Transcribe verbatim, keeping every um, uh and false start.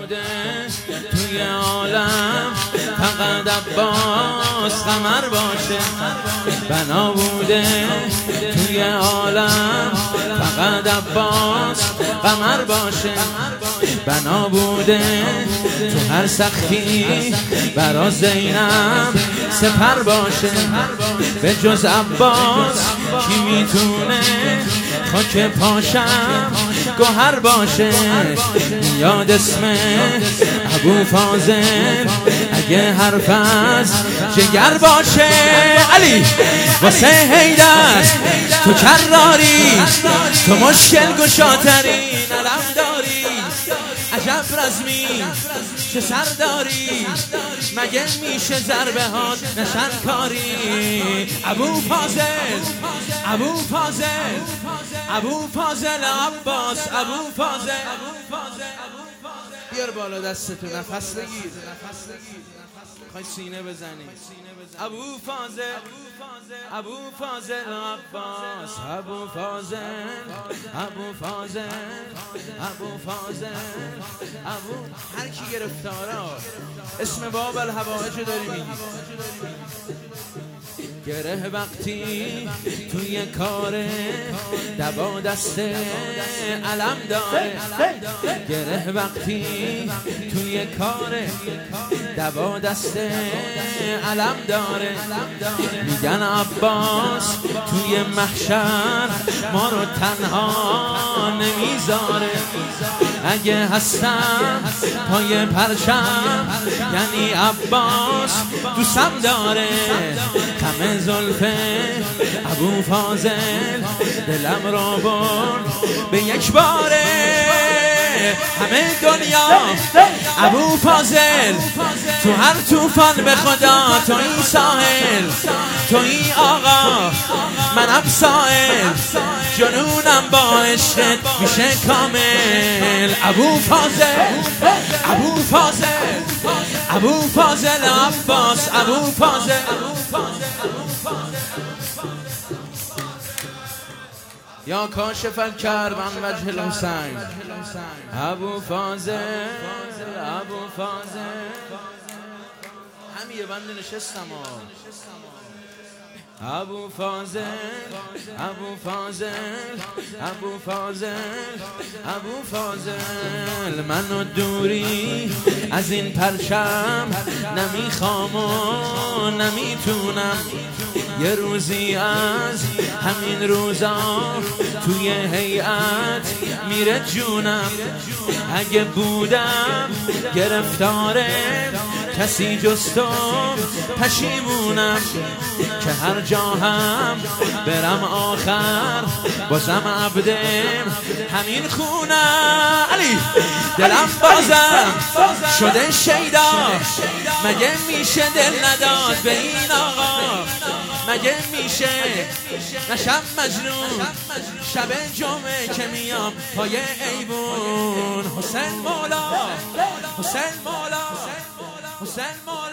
بوده توی عالم فقط عباس قمر باشه، بنا بوده توی عالم فقط عباس قمر باشه، بنا بوده تو هر سختی برا زینب سپر باشه، به جز عباس کی میتونه خاک پاشم گوهر باشه، یاد اسم ابو فاضل اگه حرف از جگر باشه، علی واسه حیدر تو کراری، تو مشکل گشاترین علم داری، عجب رزمی چه سر داری، مگه میشه ضربه ها نشن کاری، ابو فاضل ابو فاضل ابو فاضل عباس ابو فاضل، بیار بالا دستتو نفس بگیر، خواهی سینه بزنی، ابو فاضل ابو فاضل عباس ابو فاضل ابو فاضل ابو فاضل ابو هر کی گرفتارا اسم باب الهوائج داری میگی، گره وقتی توی کار دبا دست علم داره، گره وقتی توی کار دبا دست علم داره، میگن عباس توی محشر ما رو تنها نمیذاره، اگه هستم پای پرچم یعنی عباس دوستم داره، خم زلفه ابو فاضل دلم رو برد به یک باره، همه دنیا ابو فاضل تو هر طوفان به خدا تو این ساحل، تو این آقا منم سائل، جنونم با عشقت میشه کامل، ابو فاضل ابو فاضل ابو فاضل عباس ابو فاضل، یا کاشف الکرب عن وجه الحسین ابو فاضل ابو فاضل، همیه بنده نشستم ها، ابو فاضل ابو فاضل ابو فاضل ابو فاضل، منو دوری از این پرچم نمیخوام و نمیتونم، یه روزی از همین روزا توی هیئت میره جونم، اگه بودم گرفتاره کسی جستم پشیمونم، که هر جا هم برم آخر بازم عبدم همین خونم، علی دلم بازم شده شیدا، مگه میشه دل نداد به این آقا، مگه میشه نشم مجنون شب جمعه که میام پای ایوون، حسین مولا حسین مولا حسین مولا